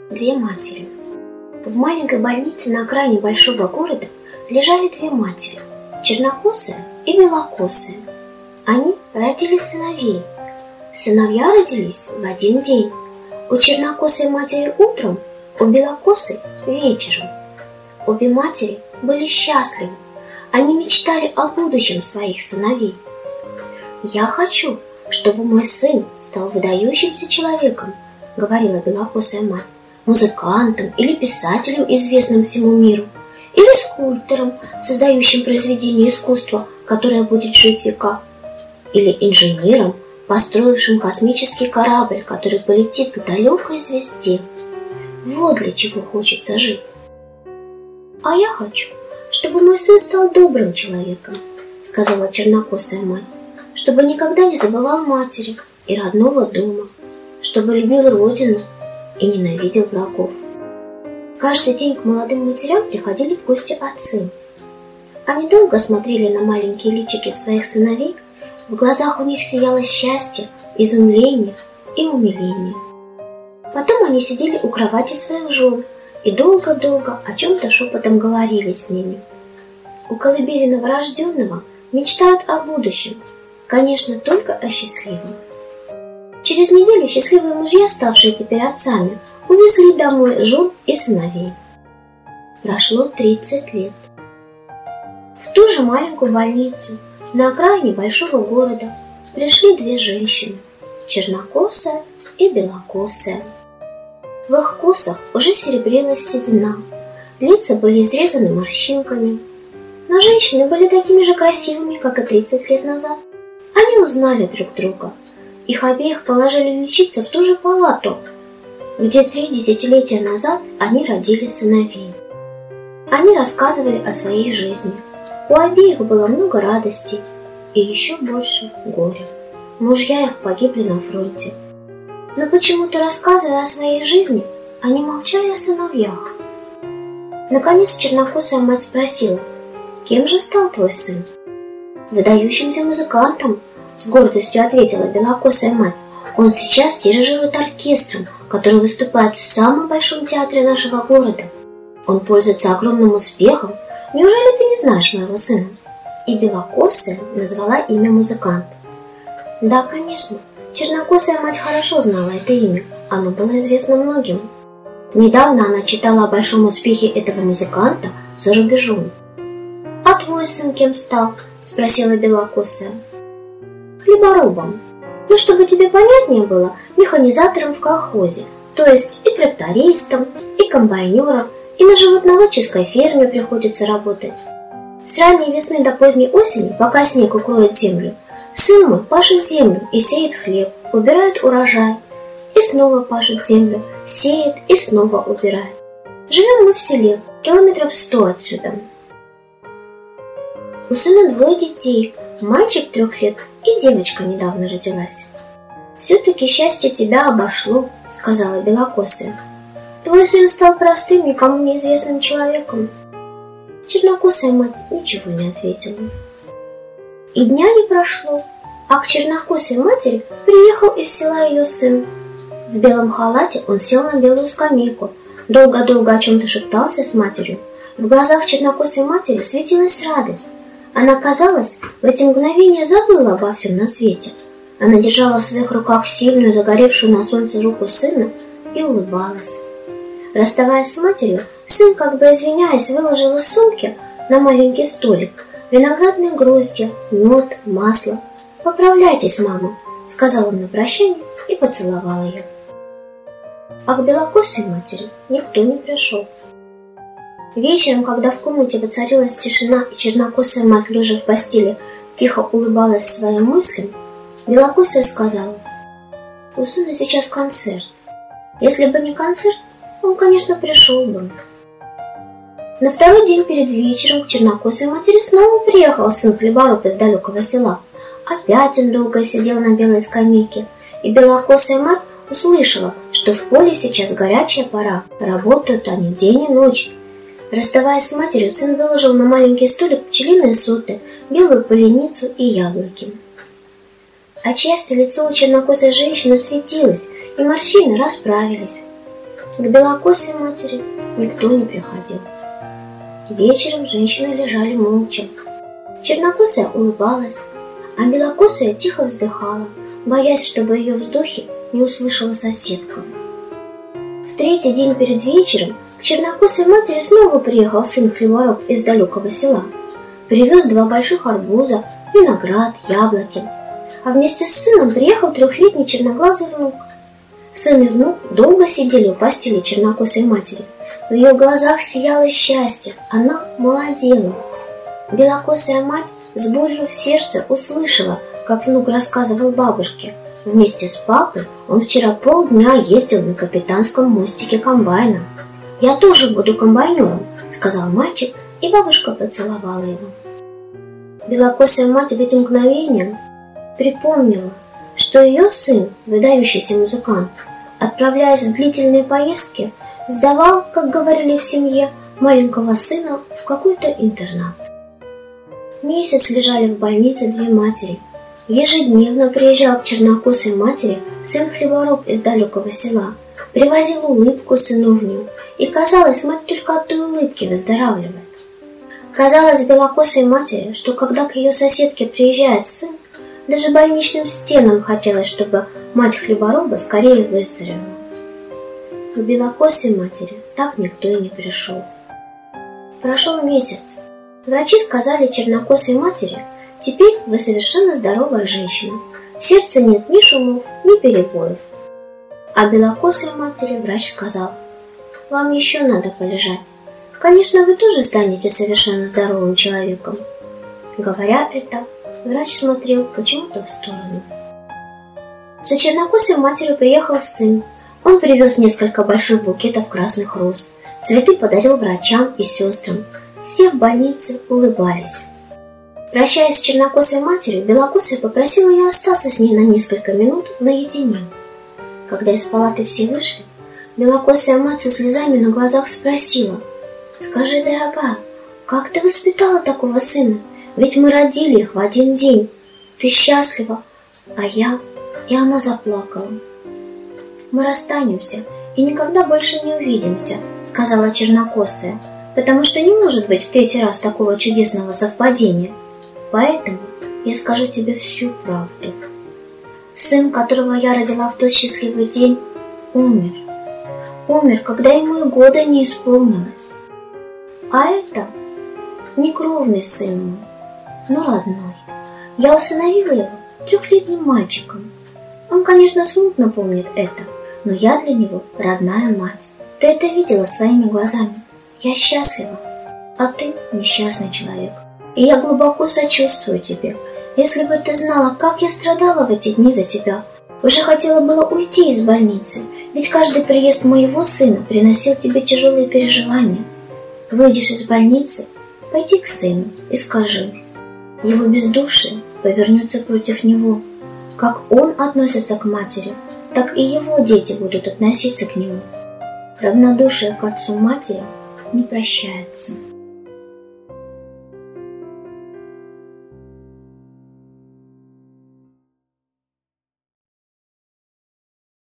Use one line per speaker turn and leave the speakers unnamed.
Две матери. В маленькой больнице на окраине большого города лежали две матери, чернокосая и белокосая. Они родили сыновей. Сыновья родились в один день. У чернокосой матери утром, у белокосой вечером. Обе матери были счастливы. Они мечтали о будущем своих сыновей. «Я хочу, чтобы мой сын стал выдающимся человеком», — говорила белокосая мать, «музыкантом или писателем, известным всему миру, или скульптором, создающим произведение искусства, которое будет жить века, или инженером, построившим космический корабль, который полетит к далекой звезде. Вот для чего хочется жить. А я хочу, чтобы мой сын стал добрым человеком», — сказала чернокосая мать, «чтобы никогда не забывал матери и родного дома, чтобы любил родину и ненавидел врагов». Каждый день к молодым матерям приходили в гости отцы. Они долго смотрели на маленькие личики своих сыновей, в глазах у них сияло счастье, изумление и умиление. Потом они сидели у кровати своих жен и долго-долго о чем-то шепотом говорили с ними. У колыбели новорожденного мечтают о будущем, конечно, только о счастливом. Через неделю счастливые мужья, ставшие теперь отцами, увезли домой жен и сыновей. Прошло 30 лет. В ту же маленькую больницу на окраине большого города пришли две женщины, чернокосая и белокосая. В их косах уже серебрилась седина, лица были изрезаны морщинками. Но женщины были такими же красивыми, как и 30 лет назад. Они узнали друг друга. Их обеих положили лечиться в ту же палату, где 3 десятилетия назад они родили сыновей. Они рассказывали о своей жизни. У обеих было много радостей и еще больше горя. Мужья их погибли на фронте. Но почему-то, рассказывая о своей жизни, они молчали о сыновьях. Наконец чернокосая мать спросила: «Кем же стал твой сын?» «Выдающимся музыкантом», — с гордостью ответила белокосая мать. «Он сейчас дирижирует оркестром, который выступает в самом большом театре нашего города. Он пользуется огромным успехом. Неужели ты не знаешь моего сына?» И белокосая назвала имя музыканта. Да, конечно, чернокосая мать хорошо знала это имя, оно было известно многим. Недавно она читала о большом успехе этого музыканта за рубежом. «А твой сын кем стал?» – спросила белокосая. «Хлеборобом. Ну, чтобы тебе понятнее было, механизатором в колхозе, то есть и трактористом, и комбайнером, и на животноводческой ферме приходится работать. С ранней весны до поздней осени, пока снег укроет землю, сын мой пашет землю и сеет хлеб, убирает урожай, и снова пашет землю, сеет и снова убирает. Живем мы в селе, километров 100 отсюда. У сына 2 детей, мальчик 3 лет и девочка недавно родилась». «Все-таки счастье тебя обошло», — сказала белокосая. «Твой сын стал простым, никому неизвестным человеком». Чернокосая мать ничего не ответила. И дня не прошло, а к чернокосой матери приехал из села ее сын. В белом халате он сел на белую скамейку, долго-долго о чем-то шептался с матерью. В глазах чернокосой матери светилась радость. Она, казалось, в эти мгновения забыла обо всем на свете. Она держала в своих руках сильную, загоревшую на солнце руку сына и улыбалась. Расставаясь с матерью, сын, как бы извиняясь, выложил из сумки на маленький столик виноградные гроздья, мед, масло. «Поправляйтесь, мама», — сказал он на прощание и поцеловал ее. А к белокосой матери никто не пришел. Вечером, когда в комнате воцарилась тишина и чернокосая мать, лежа в постели, тихо улыбалась своим мыслям, белокосая сказала: «У сына сейчас концерт. Если бы не концерт, он, конечно, пришел бы». На второй день перед вечером к чернокосой матери снова приехал сын хлебороб из далекого села. Опять он долго сидел на белой скамейке, и белокосая мать услышала, что в поле сейчас горячая пора, работают они день и ночь. Расставаясь с матерью, сын выложил на маленький столик пчелиные соты, белую поленицу и яблоки. От счастья лицо у чернокосой женщины светилось, и морщины расправились. К белокосой матери никто не приходил. Вечером женщины лежали молча. Чернокосая улыбалась, а белокосая тихо вздыхала, боясь, чтобы ее вздохи не услышала соседка. В третий день перед вечером к чернокосой матери снова приехал сын хлебороб из далекого села. Привез 2 больших арбуза, виноград, яблоки. А вместе с сыном приехал 3-летний черноглазый внук. Сын и внук долго сидели у постели чернокосой матери. В ее глазах сияло счастье, она молодела. Белокосая мать с болью в сердце услышала, как внук рассказывал бабушке. Вместе с папой он вчера полдня ездил на капитанском мостике комбайна. «Я тоже буду комбайнером», — сказал мальчик, и бабушка поцеловала его. Белокосая мать в эти мгновения припомнила, что ее сын, выдающийся музыкант, отправляясь в длительные поездки, сдавал, как говорили в семье, маленького сына в какой-то интернат. Месяц лежали в больнице 2 матери. Ежедневно приезжал к чернокосой матери сын хлебороб из далекого села, привозил улыбку сыновнюю, и казалось, мать только от той улыбки выздоравливает. Казалось белокосой матери, что когда к ее соседке приезжает сын, даже больничным стенам хотелось, чтобы мать хлебороба скорее выздоровела. К белокосой матери так никто и не пришел. Прошел месяц. Врачи сказали чернокосой матери: «Теперь вы совершенно здоровая женщина. В сердце нет ни шумов, ни перебоев». А белокосой матери врач сказал: «Вам еще надо полежать. Конечно, вы тоже станете совершенно здоровым человеком». Говоря это, врач смотрел почему-то в сторону. За чернокосой матерью приехал сын. Он привез несколько больших букетов красных роз. Цветы подарил врачам и сестрам. Все в больнице улыбались. Прощаясь с чернокосой матерью, белокосая попросила ее остаться с ней на несколько минут наедине. Когда из палаты все вышли, белокосая мать со слезами на глазах спросила: «Скажи, дорогая, как ты воспитала такого сына? Ведь мы родили их в один день. Ты счастлива, а я...» И она заплакала. «Мы расстанемся и никогда больше не увидимся», — сказала чернокосая, «потому что не может быть в 3-й раз такого чудесного совпадения. Поэтому я скажу тебе всю правду. Сын, которого я родила в тот счастливый день, умер. Умер, когда ему и года не исполнилось. А это не кровный сын мой, но родной. Я усыновила его 3-летним мальчиком. Он, конечно, смутно помнит это, но я для него родная мать. Ты это видела своими глазами. Я счастлива, а ты несчастный человек. И я глубоко сочувствую тебе. Если бы ты знала, как я страдала в эти дни за тебя, уже хотела было уйти из больницы, ведь каждый приезд моего сына приносил тебе тяжелые переживания. Выйдешь из больницы, пойди к сыну и скажи: его бездушие повернется против него. Как он относится к матери, так и его дети будут относиться к нему. Равнодушие к отцу матери не прощается.